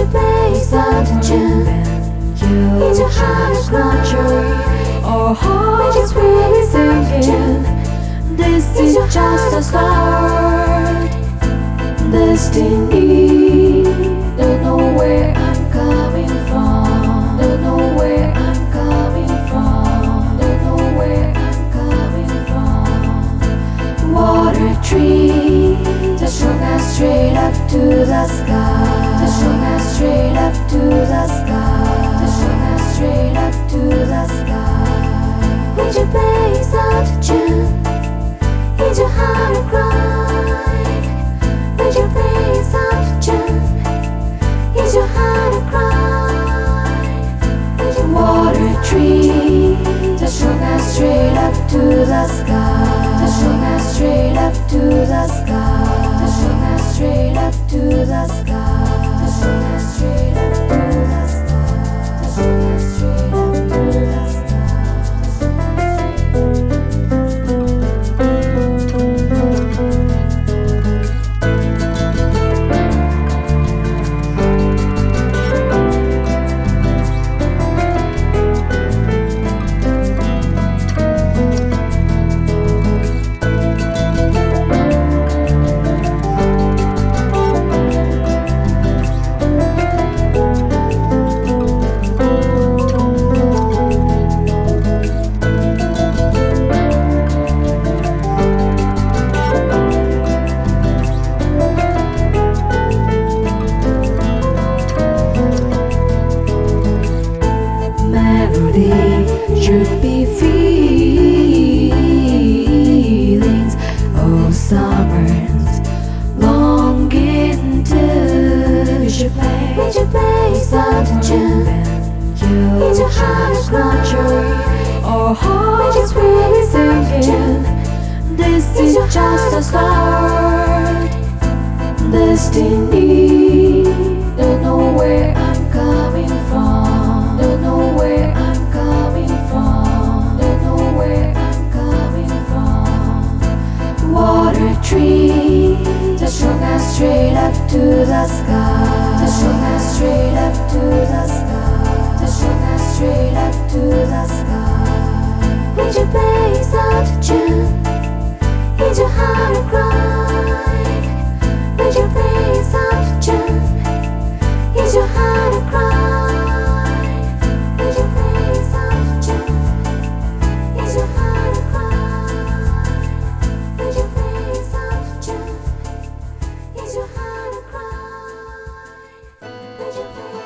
you pay attention? Is your heart a cry? Our hearts will be singing. This is just a start. Destiny. Don't know where I'm coming from. Don't know where I'm coming from. Don't know where I'm coming from. Water tree, just strong as straight up to the sky. Just strong as straight up to the sky. Just strong as straight up to the sky. Would you pay attention? Is your heart a cry? Would you pay attention? Is your heart a cry? Water tree, just strong as straight up to the sky. Just strong as straight up to the sky. Just strong as straight up to the sky. Just strong as straight up to the sky. Just strong as straight up to the sky. Should be feelings, oh summers longing to. Would you pay attention? Is your heart a cry? Our hearts will be singing. This is just a start. Destiny. Don't know where I'm coming from. Don't know where I'm coming from. Don't know where I'm coming from. Water tree, just strong as straight up to the sky. Just strong as straight up to the sky. Just strong as straight up to the sky. Would you pay attention? Is your heart a cry? Would you pay attention? Is your heart a cry? Would you pay attention? Is your heart a cry? Would you pay attention? Is your heart a cry? Would you pay